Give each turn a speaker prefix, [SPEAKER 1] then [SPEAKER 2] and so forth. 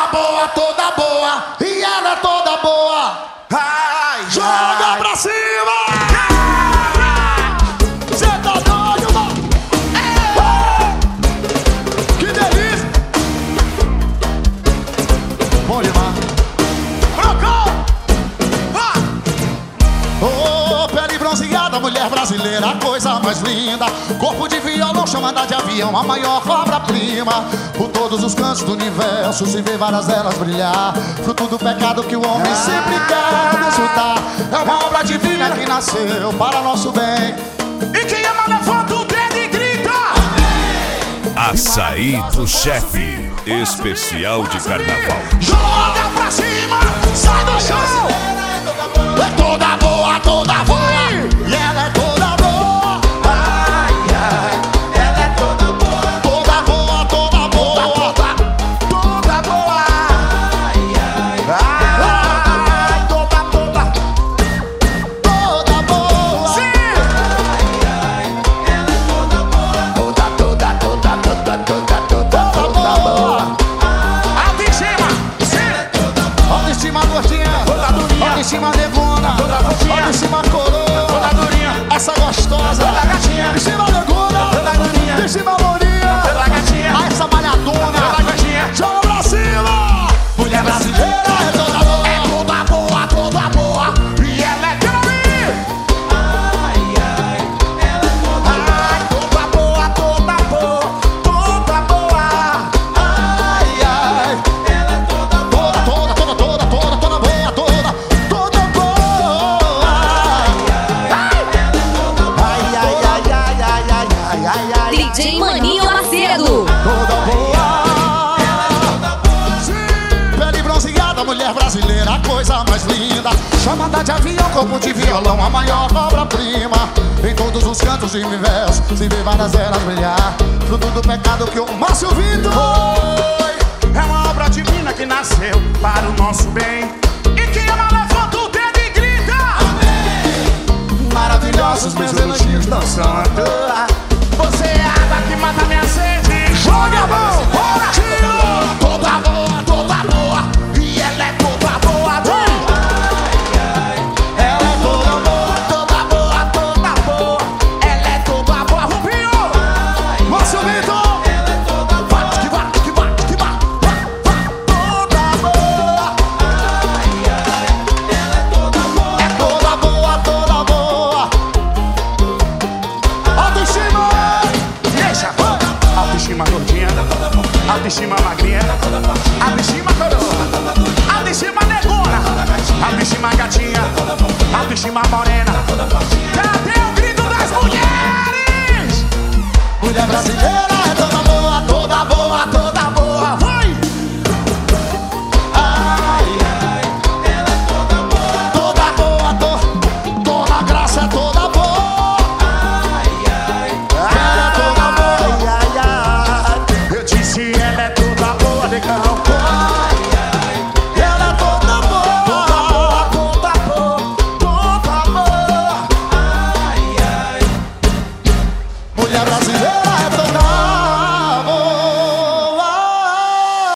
[SPEAKER 1] boa, toda boa. E ela é toda boa.
[SPEAKER 2] Ai,
[SPEAKER 1] joga pra cima. Cê tá doido, mano? Que delícia. Bom demais. Oh, pele bronzeada, mulher brasileira, coisa mais linda. Corpo de violão, chamada de avião, a maior obra-prima. Por todos os cantos do universo se vê várias delas brilhar. Fruto do pecado que o homem sempre quer desfrutar. É uma obra divina que nasceu para nosso bem.
[SPEAKER 2] E quem ama levanta o dedo e grita:
[SPEAKER 3] Açaí do Chefe, especial de carnaval.
[SPEAKER 2] joga pra cima, sai do chão.
[SPEAKER 1] É toda boa, toda boa. E ela é toda boa. Ai, ai, ela é toda boa. Toda boa, toda boa. Toda boa. Ai, ai, ai, toda, toda. Toda boa.
[SPEAKER 2] Sim.
[SPEAKER 1] Ai, ai, ela é toda boa. Toda, toda, toda, toda, toda, toda boa.
[SPEAKER 2] Alto em cima. Sim.
[SPEAKER 1] Autoestima gordinha.
[SPEAKER 2] Toda durinha.
[SPEAKER 1] Autoestima negona.
[SPEAKER 2] Toda fofinha.
[SPEAKER 1] Autoestima coroa.
[SPEAKER 2] Toda durinha.
[SPEAKER 1] Essa gostosa.
[SPEAKER 2] Toda gatinha.
[SPEAKER 1] De cima negona.
[SPEAKER 2] Toda durinha.
[SPEAKER 1] De cima lourinha.
[SPEAKER 2] Toda gatinha.
[SPEAKER 1] A essa malhadona.
[SPEAKER 2] Toda gatinha.
[SPEAKER 1] Joga pra cima. Mulher brasileira é toda boa.
[SPEAKER 2] É toda boa, toda boa. E ela é Carolina.
[SPEAKER 1] Ai, ai, ela é toda
[SPEAKER 2] Ai, toda boa, toda boa. Toda boa.
[SPEAKER 1] ai, ai, ela é toda boa. Toda, toda, toda, toda, toda boa, toda boa. Ai, ai, ai, ai, ai, ai, ai, ai, ai.
[SPEAKER 4] DJ Maninho Macedo.
[SPEAKER 1] Toda boa. Pele bronzeada, mulher brasileira, coisa mais linda. Chamada de avião, corpo de violão, a maior obra-prima. Em todos os cantos do universo se vê várias delas brilhar. Fruto do pecado que o Márcio Vitor.
[SPEAKER 2] É uma obra divina que nasceu para o nosso bem. E quem ama levanta o dedo e grita:
[SPEAKER 1] Maravilhosos meus elogios não são à toa.
[SPEAKER 2] você é a água que mata minha sede. Joga a mão, bora, tiro. Toda boa, toda boa. E ela é toda boa.
[SPEAKER 1] Ela é toda boa.
[SPEAKER 2] Toda boa, toda boa. Ela é toda boa. Rubinho.
[SPEAKER 1] Márcio Vitor.
[SPEAKER 2] Ela é toda boa.
[SPEAKER 1] Bate, que bate, que bate, que bate. Toda boa. É toda boa, toda boa. Autoestima.
[SPEAKER 2] Deixa. Autoestima gordinha. Autoestima magrinha. Autoestima coroa. Autoestima negona. Autoestima gatinha. Autoestima morena. Cadê o grito das mulheres?
[SPEAKER 1] Mulher brasileira.